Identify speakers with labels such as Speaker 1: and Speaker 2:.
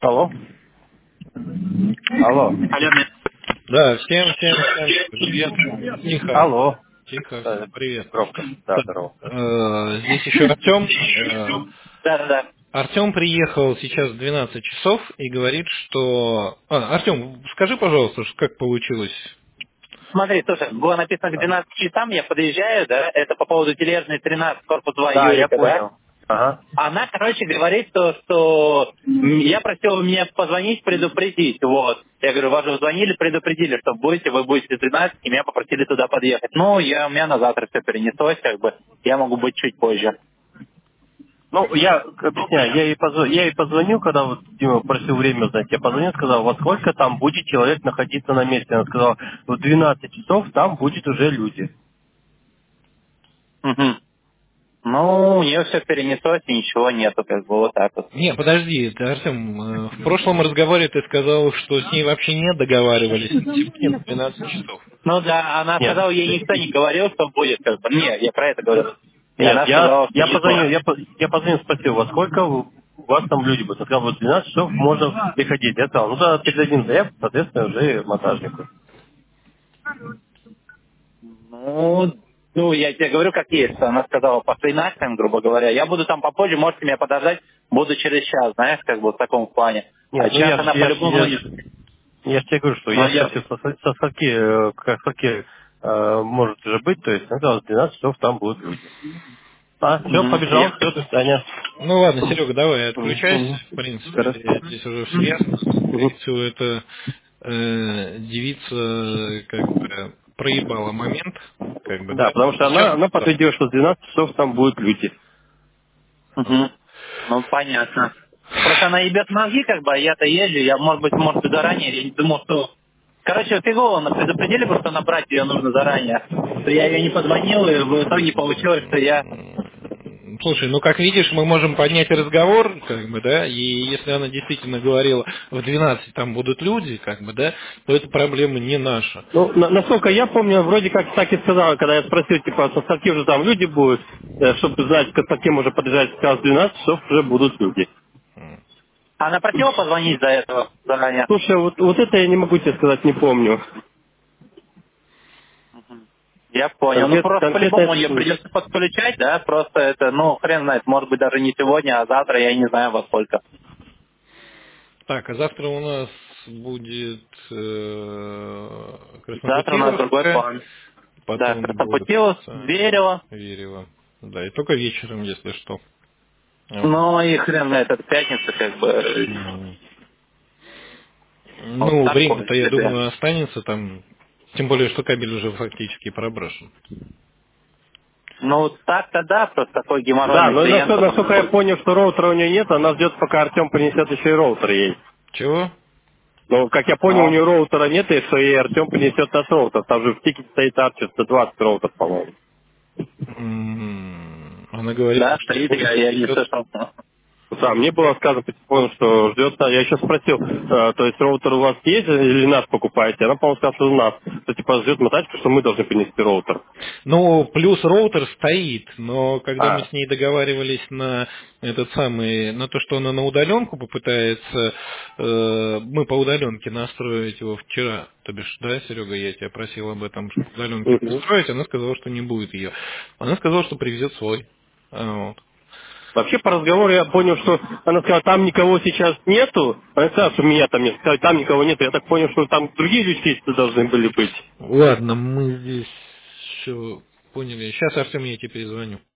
Speaker 1: Алло. Алло.
Speaker 2: Алло,
Speaker 3: Да, всем привет. Тихо,
Speaker 1: Алло.
Speaker 3: тихо,
Speaker 1: Э,
Speaker 3: всем привет.
Speaker 1: Громко. Да,
Speaker 3: Так,
Speaker 1: здорово.
Speaker 3: здесь еще Артем.
Speaker 2: да.
Speaker 3: Артем приехал сейчас в 12 часов и говорит, что... Артем, скажи, пожалуйста, как получилось?
Speaker 2: Смотри, слушай, было написано к 12 часам, я подъезжаю, да, это по поводу тележной 13, корпус 2
Speaker 1: Да, я
Speaker 2: Юрика, да.
Speaker 1: понял. Ага.
Speaker 2: Она, короче, говорит то, что я просил мне позвонить, предупредить, вот. Я говорю, вас же звонили, предупредили, что вы будете 13, и меня попросили туда подъехать. Ну, у меня на завтра все перенеслось, как бы, я могу быть чуть позже.
Speaker 1: Ну, я объясняю, я ей позвонил, когда вот Дима просил время узнать. Я позвонил, сказал, во сколько там будет человек находиться на месте. Она сказала, в 12 часов там будет уже люди.
Speaker 2: Мгм. Ну, у нее все перенеслось, и ничего нету, как бы, вот так вот.
Speaker 3: Не, подожди, ты, Артем, в прошлом разговоре ты сказал, что с ней вообще не договаривались на сегодня в 12 часов.
Speaker 2: Ну да, она
Speaker 1: Нет.
Speaker 2: сказала, ей никто не говорил, что будет, как бы. Нет, я про это говорю. И
Speaker 1: Нет,
Speaker 2: она сказала, что
Speaker 1: я позвонил,
Speaker 2: число.
Speaker 1: я позвонил, спросил, во сколько у вас там люди будут? Он сказал, вот в 12 часов можно приходить. Я сказал, ну да, передадим заявку, соответственно, уже монтажнику.
Speaker 2: Ну, я тебе говорю, как есть. Она сказала, по 13, грубо говоря. Я буду там попозже, можете меня подождать, буду через час, знаешь, как бы в таком плане. А
Speaker 1: Нет, ну
Speaker 2: час она по-любому будет.
Speaker 1: я ж тебе говорю, что
Speaker 2: Ну,
Speaker 1: я спросил, со скольки, как скольки может уже быть, то есть, он сказал, в 12 часов там будут люди. Все,
Speaker 2: Мгм.
Speaker 1: побежал, все, до свидания.
Speaker 3: Ну ладно, Серега, давай, отключайся.
Speaker 1: Мгм.
Speaker 3: В принципе,
Speaker 1: Хорошо.
Speaker 3: здесь уже все ясно.
Speaker 1: Мгм.
Speaker 3: Скорее всего, эта девица как бы проебала момент, как бы,
Speaker 1: Да,
Speaker 3: да.
Speaker 1: потому что
Speaker 3: Сейчас,
Speaker 1: она подтвердила, что в 12 часов там будут люди.
Speaker 2: Мгм. Ну, понятно. Просто она ебет мозги, как бы, а я-то езжу, я, может быть, заранее, я не думал, что... Короче, фигово, она предупредили, потому что набрать ее нужно заранее. Что я ее не позвонил, и в итоге получилось, что я...
Speaker 3: слушай, ну как видишь, мы можем поднять разговор, как бы, да, и если она действительно говорила в 12 там будут люди, как бы, да, то эта проблема не наша.
Speaker 1: Ну, насколько я помню, вроде как так и сказала, когда я спросил, типа, со скольки уже там люди будут, чтобы знать, к каким уже подъезжать, сказал, в 12 часов уже будут люди.
Speaker 2: Она просила позвонить до этого заранее.
Speaker 1: Слушай, вот это я не могу тебе сказать, не помню.
Speaker 2: Я понял. Ну, просто
Speaker 1: Конкретно
Speaker 2: по-любому
Speaker 1: это
Speaker 2: ее
Speaker 1: слышь.
Speaker 2: придется подключать, да? Просто это, ну, хрен знает, может быть, даже не сегодня, а завтра, я не знаю во сколько.
Speaker 3: Так, а завтра у нас будет
Speaker 2: Завтра у нас другой
Speaker 3: Краснопутиловская,
Speaker 2: план. Да,
Speaker 3: потом будет
Speaker 2: Краснопутилов, Зверево.
Speaker 3: Верево. Да, и только вечером, если что. Вот.
Speaker 2: Ну, и хрен знает, это пятница, как бы,
Speaker 3: М.
Speaker 2: вот
Speaker 3: Ну,
Speaker 2: такое
Speaker 3: время-то, я
Speaker 2: себе.
Speaker 3: думаю, останется там, тем более, что кабель уже фактически проброшен.
Speaker 2: Ну, так-то да, просто такой
Speaker 1: Да,
Speaker 2: геморройный
Speaker 1: но
Speaker 2: клиент, потому
Speaker 1: насколько я
Speaker 2: что...
Speaker 1: понял, что роутера у нее нет, она ждет, пока Артем принесет еще и роутер ей.
Speaker 3: Чего?
Speaker 1: Но, как я понял, у
Speaker 2: Ну,
Speaker 1: нее роутера нет, и что ей Артем принесет наш роутер. Там же в тикете стоит Арчер 120 роутер, по-моему.
Speaker 3: Она говорит,
Speaker 2: да,
Speaker 3: что
Speaker 2: стоит, я не
Speaker 3: идет.
Speaker 2: слышал.
Speaker 1: Да, мне было сказано по телефону, что ждет. Я еще спросил, то есть роутер у вас есть или нас покупаете? Она, по-моему, сказала, что у нас. Что типа ждет мотачка, что мы должны принести роутер.
Speaker 3: Ну, плюс роутер стоит, но когда мы
Speaker 1: А,
Speaker 3: с ней договаривались на этот самый, на то, что она на удаленку попытается, мы по удаленке настроить его вчера, то бишь, да, Серега, я тебя просил об этом, что удаленке
Speaker 1: мгм.
Speaker 3: настроить, она сказала, что не будет ее. Она сказала, что привезет свой. Вот.
Speaker 1: Вообще по разговору я понял, что она сказала, там никого сейчас нету. Она сказала, что меня там нет. Сказала, там никого нету. Я так понял, что там другие люди должны были быть.
Speaker 3: Ладно, мы здесь все поняли. Сейчас, Артем, я тебе перезвоню.